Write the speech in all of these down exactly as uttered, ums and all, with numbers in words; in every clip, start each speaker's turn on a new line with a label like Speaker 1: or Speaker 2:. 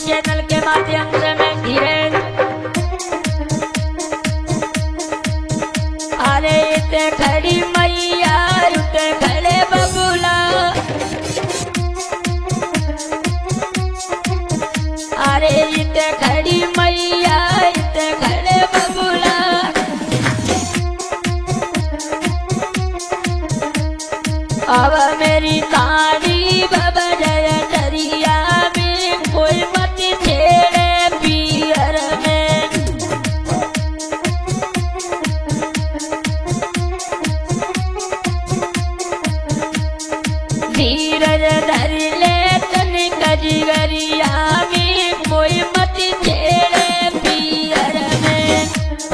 Speaker 1: Channel के माध्यम से मैं धीरेन। अरे इते खड़ी मैया उते खड़े बबूला, अरे इते खड़ी मैया इते खड़े बबूला। अब मेरी तारीफ बजाय दरिया में कोई मत छेड़े पियर में। धीरज धर ले तनिक जिगरिया में कोई मत छेड़े पियर में।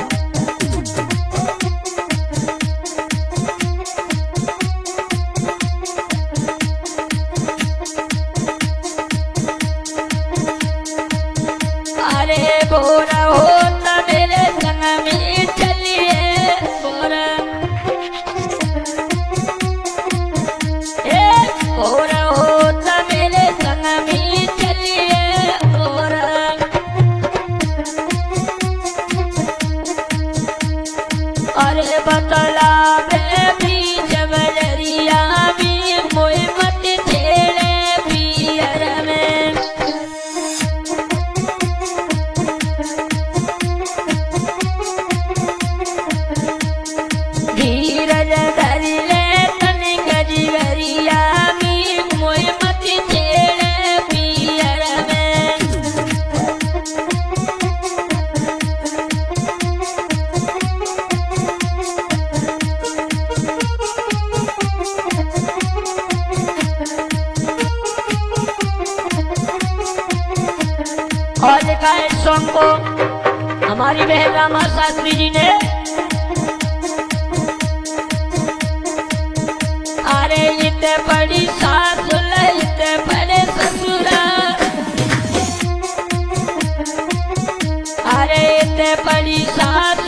Speaker 1: अरे बोरा हो तो मेरे संग में चलिए बोरा, ए बोरा हो तो मेरे संग में चलिए बोरा। अरे बतला में भी जबरिया भी मोई मत छेड़े पियर में। धीरज धर ले तनिक जिगरिया में मोई मत छेड़े पियर में। और लिखा है सॉन्ग को हमारी बहन रामा शास्त्री जी ने। अरे इतने बड़ी सास इतने बड़े ससुरा, अरे इतने बड़ी सास